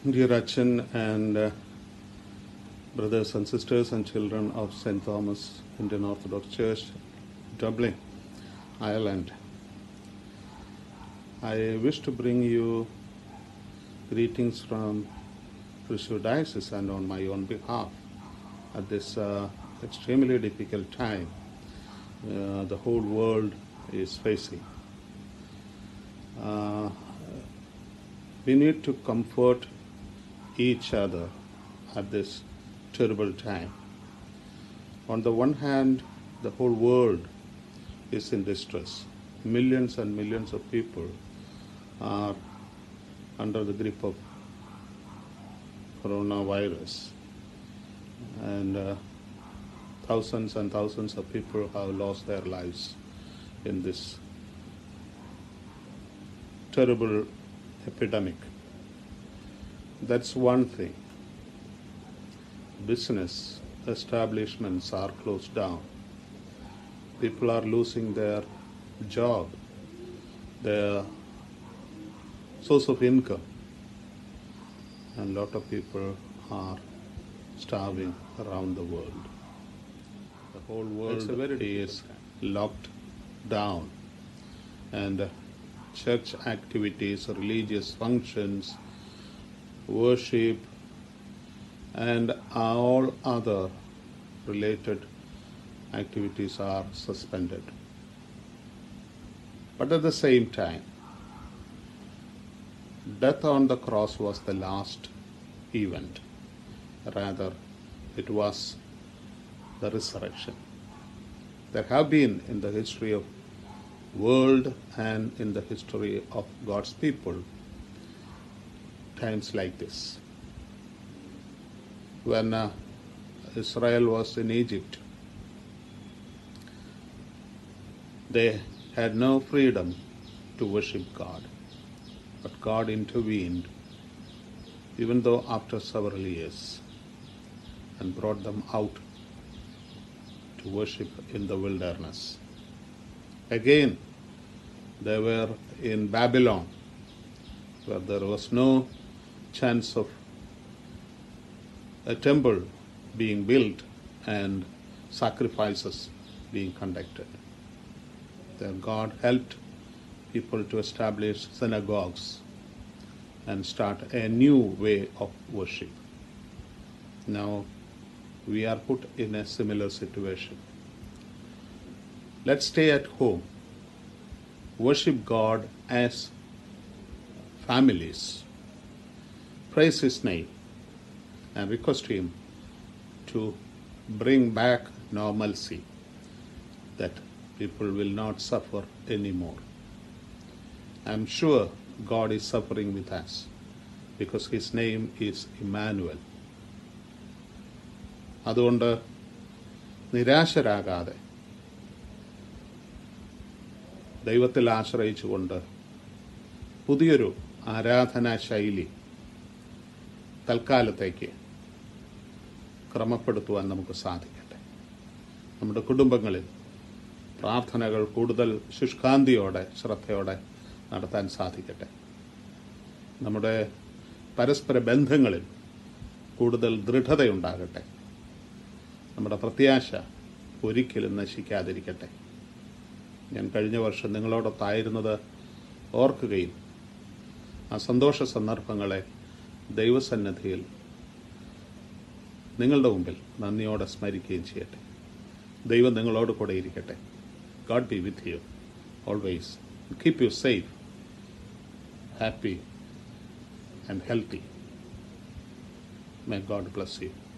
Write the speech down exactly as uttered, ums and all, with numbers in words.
Dear Achin and uh, brothers and sisters and children of Saint Thomas Indian Orthodox Church, Dublin, Ireland, I wish to bring you greetings from Thrissur Diocese and on my own behalf at this uh, extremely difficult time uh, the whole world is facing. Uh, we need to comfort each other at this terrible time. On the one hand, the whole world is in distress. Millions and millions of people are under the grip of coronavirus, and uh, thousands and thousands of people have lost their lives in this terrible epidemic. That's one thing. Business establishments are closed down. People are losing their job, their source of income, and a lot of people are starving around the world. The whole world is locked down, and church activities, religious functions, worship, and all other related activities are suspended. But at the same time, death on the cross was the last event. Rather, it was the resurrection. There have been in the history of world and in the history of God's people times like this. When uh, Israel was in Egypt, they had no freedom to worship God. But God intervened, even though after several years, and brought them out to worship in the wilderness. Again, they were in Babylon, where there was no chance of a temple being built and sacrifices being conducted. Then God helped people to establish synagogues and start a new way of worship. Now we are put in a similar situation. Let's stay at home, worship God as families, praise His name, and request Him to bring back normalcy, that people will not suffer anymore. I'm sure God is suffering with us because His name is Emmanuel. അതുകൊണ്ട് നിരാശരാകാതെ ദൈവത്തിൽ ആശ്രയിച്ചുകൊണ്ട് പുതിയൊരു ആരാധനാ ശൈലി തൽക്കാലത്തേക്ക് ക്രമപ്പെടുത്തുവാൻ നമുക്ക് സാധിക്കട്ടെ. നമ്മുടെ കുടുംബങ്ങളിൽ പ്രാർത്ഥനകൾ കൂടുതൽ ശുഷ്കാന്തിയോടെ ശ്രദ്ധയോടെ നടത്താൻ സാധിക്കട്ടെ. നമ്മുടെ പരസ്പര ബന്ധങ്ങളിൽ കൂടുതൽ ദൃഢതയുണ്ടാകട്ടെ. നമ്മുടെ പ്രത്യാശ ഒരിക്കലും നശിക്കാതിരിക്കട്ടെ. ഞാൻ കഴിഞ്ഞ വർഷം നിങ്ങളോടൊത്തായിരുന്നത് ഓർക്കുകയും ആ സന്തോഷ സന്ദർഭങ്ങളെ ദൈവസന്നിധിയിൽ നിങ്ങളുടെ മുമ്പിൽ നന്ദിയോടെ സ്മരിക്കുകയും ചെയ്യട്ടെ. ദൈവം നിങ്ങളോട് കൂടെ ഇരിക്കട്ടെ. God be with you always. Keep you safe, happy, and healthy. May God bless you.